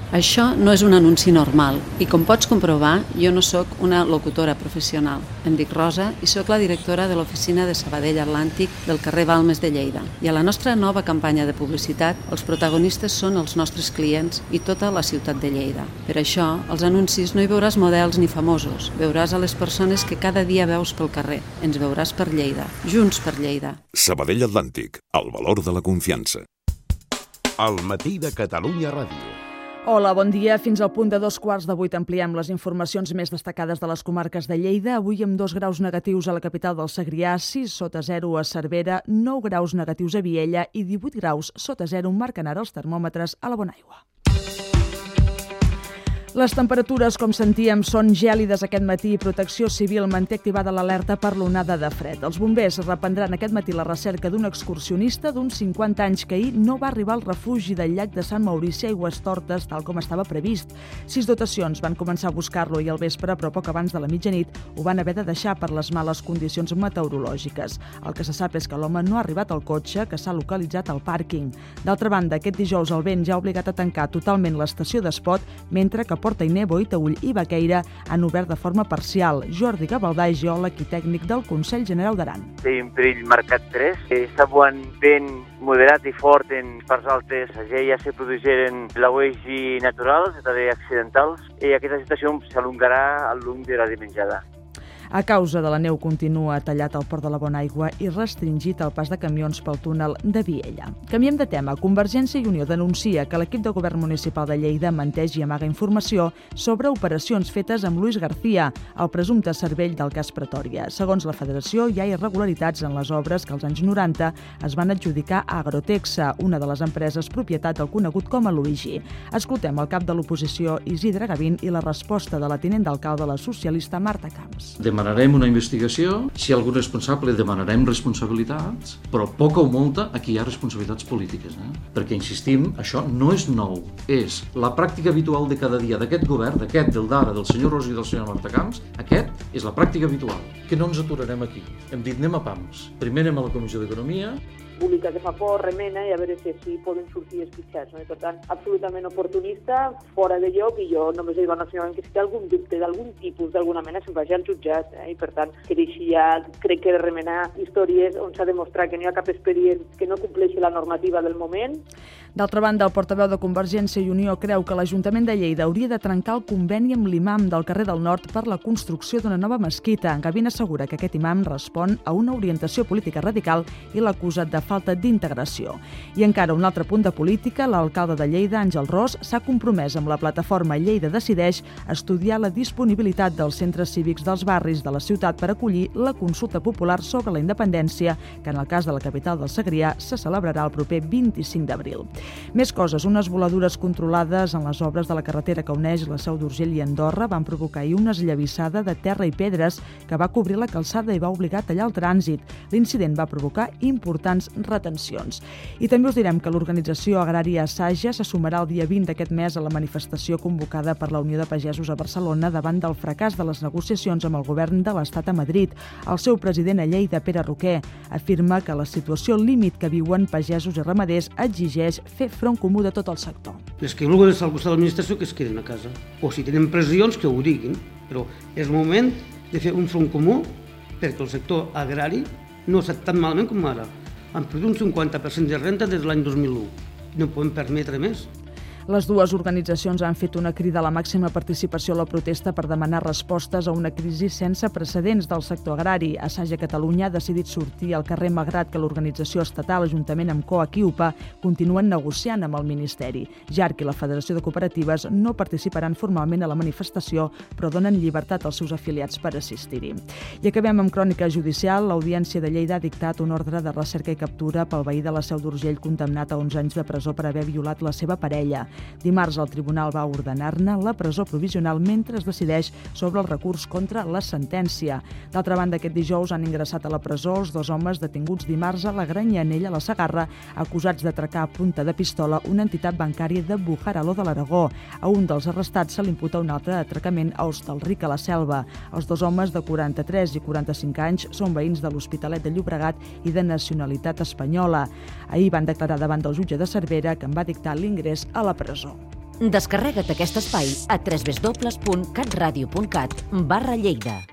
Això no és un anunci normal i, com pots comprovar, jo no sóc una locutora professional. Em dic Rosa i sóc la directora de l'oficina de Sabadell Atlàntic del carrer Balmes de Lleida. I a la nostra nova campanya de publicitat, els protagonistes són els nostres clients i tota la ciutat de Lleida. Per això, als anuncis no hi veuràs models ni famosos, veuràs a les persones que cada dia veus pel carrer. Ens veuràs per Lleida, junts per Lleida. Sabadell Atlàntic, el valor de la confiança. Al matí de Catalunya Ràdio. Hola, bon dia. Fins al punt de 2:15 ampliem les informacions més destacades de les comarques de Lleida. Avui amb 2 graus negatius a la capital del Segrià, 6 sota 0 a Cervera, 9 graus negatius a Viella i 18 graus sota 0 marquen ara els termòmetres a la Bonaigua. Les temperatures, com sentíem, són gèlides aquest matí i Protecció Civil manté activada l'alerta per l'onada de fred. Els bombers reprendran aquest matí la recerca d'un excursionista d'uns 50 anys que ahir no va arribar al refugi del llac de Sant Maurici a Aigüestortes, tal com estava previst. 6 dotacions van començar a buscar-lo i al vespre, però poc abans de la mitjanit, ho van haver de deixar per les males condicions meteorològiques. El que se sap és que l'home no ha arribat al cotxe, que s'ha localitzat al pàrquing. D'altra banda, aquest dijous el vent ja ha obligat a tancar totalment l'estació d'Espot, mentre que Portainer, Boitaüll i Baqueira han obert de forma parcial. Jordi Gavaldà és geòleg i tècnic del Consell General d'Aran. Tenim perill marcat 3. Està buant vent moderat i fort en parts altes. Allà ja se produeixen lauets naturals i també accidentals i aquesta situació s'alongarà al llarg de la dimenjada. A causa de la neu continua tallat el port de la Bonaigua i restringit el pas de camions pel túnel de Viella. Canviem de tema. Convergència i Unió denuncia que l'equip de govern municipal de Lleida menteix i amaga informació sobre operacions fetes amb Luis García, el presumpte cervell del cas Pretòria. Segons la federació, hi ha irregularitats en les obres que als anys 90 es van adjudicar a Agrotexa, una de les empreses propietat del conegut com a Luigi. Escoltem el cap de l'oposició, Isidre Gavín, i la resposta de la tinent d'alcalde, la socialista Marta Camps. Demanarem una investigació, si hi ha algun responsable demanarem responsabilitats, però poca o molta aquí hi ha responsabilitats polítiques. Perquè, insistim, això no és nou, és la pràctica habitual de cada dia d'aquest govern, del d'ara, del senyor Ros i del senyor Marta Camps, aquest és la pràctica habitual, que no ens aturarem aquí. Hem dit anem a pams, primer anem a la Comissió d'Economia, pública que fa por, remena i a veure si poden sortir esquitxats. I per tant, absolutament oportunista, fora de lloc, i jo només he dit que si té algun dubte d'algun tipus, d'alguna mena, se'n vagi al jutjat. I per tant, que deixi ja, crec que de remenar històries on s'ha demostrat que no hi ha cap expedient que no compleixi la normativa del moment. D'altra banda, el portaveu de Convergència i Unió creu que l'Ajuntament de Lleida hauria de trencar el conveni amb l'imam del carrer del Nord per la construcció d'una nova mesquita. Gavín assegura que aquest imam respon a una orientació política radical i l'acusat de falta d'integració. I encara un altre punt de política, l'alcalde de Lleida, Àngel Ros, s'ha compromès amb la plataforma Lleida Decideix a estudiar la disponibilitat dels centres cívics dels barris de la ciutat per acollir la consulta popular sobre la independència, que en el cas de la capital del Segrià se celebrarà el proper 25 d'abril. Més coses, unes voladures controlades en les obres de la carretera que uneix la Seu d'Urgell i Andorra van provocar ahir una esllavissada de terra i pedres que va cobrir la calçada i va obligar a tallar el trànsit. L'incident va provocar importants retencions. I també us direm que l'organització agrària Saja se sumarà el dia 20 d'aquest mes a la manifestació convocada per la Unió de Pagesos a Barcelona davant del fracàs de les negociacions amb el govern de l'Estat a Madrid. El seu president a Lleida, Pere Roquer, afirma que la situació límit que viuen pagesos i ramaders exigeix fer front comú de tot el sector. Els que vulguin estar al costat de l'administració que es queden a casa. O si tenen pressions que ho diguin, però és moment de fer un front comú perquè el sector agrari no està tan malament com ara. Han perdut un 50% de renta des de l'any 2001. No podem permetre més. Les dues organitzacions han fet una crida a la màxima participació a la protesta per demanar respostes a una crisi sense precedents del sector agrari. Saja Catalunya ha decidit sortir al carrer malgrat que l'organització estatal, juntament amb COAC i UPA, continuen negociant amb el Ministeri. JARC i la Federació de Cooperatives no participaran formalment a la manifestació, però donen llibertat als seus afiliats per assistir-hi. I acabem amb crònica judicial. L'Audiència de Lleida ha dictat un ordre de recerca i captura pel veí de la Seu d'Urgell condemnat a 11 anys de presó per haver violat la seva parella. Dimarts el tribunal va ordenar-ne la presó provisional mentre es decideix sobre el recurs contra la sentència. D'altra banda, aquest dijous han ingressat a la presó els 2 homes detinguts dimarts a la Granyanella, a la Segarra, acusats d'atracar a punta de pistola una entitat bancària de Bujaraló de l'Aragó. A un dels arrestats se li imputa un altre atracament a Hostalric, a la Selva. Els 2 homes de 43 i 45 anys són veïns de l'Hospitalet de Llobregat i de nacionalitat espanyola. Ahir van declarar davant del jutge de Cervera, que en va dictar l'ingrés a la presó. Descarrega't aquest espai a www.catradio.cat/Lleida.